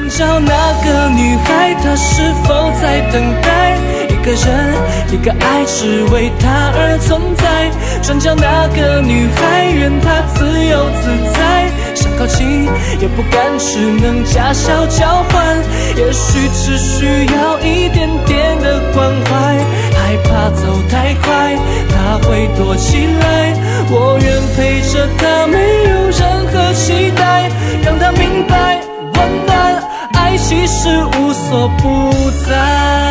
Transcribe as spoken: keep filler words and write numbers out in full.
转角那个女孩，她是否在等待一个人，一个爱只为她而存在？转角那个女孩，愿她自由自在，想靠近也不敢，只能假笑交换。也许只需要一点点的关怀，害怕走太快，她会躲起来。我愿陪着她，没有任何期待，让她明白温暖，爱其实无所不在。